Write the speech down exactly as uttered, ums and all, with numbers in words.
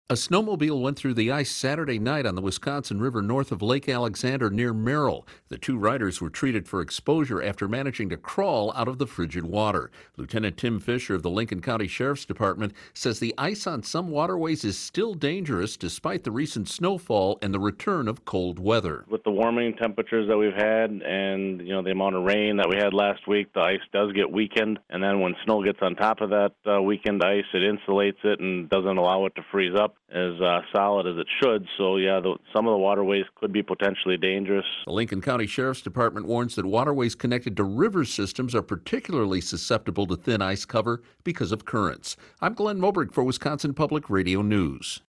A snowmobile went through the ice Saturday night on the Wisconsin River north of Lake Alexander near Merrill. The two riders were treated for exposure after managing to crawl out of the frigid water. Lieutenant Tim Fisher of the Lincoln County Sheriff's Department says the ice on some waterways is still dangerous despite the recent snowfall and the return of cold weather. With the warming temperatures that we've had and, you know, the amount of rain that we had last week, the ice does get weakened. And then when snow gets on top of that uh, weakened ice, it insulates it and doesn't allow it to freeze up as uh, solid as it should. So, yeah, the, some of the waterways could be potentially dangerous. The Lincoln County Sheriff's Department warns that waterways connected to river systems are particularly susceptible to thin ice cover because of currents. I'm Glenn Moberg for Wisconsin Public Radio News.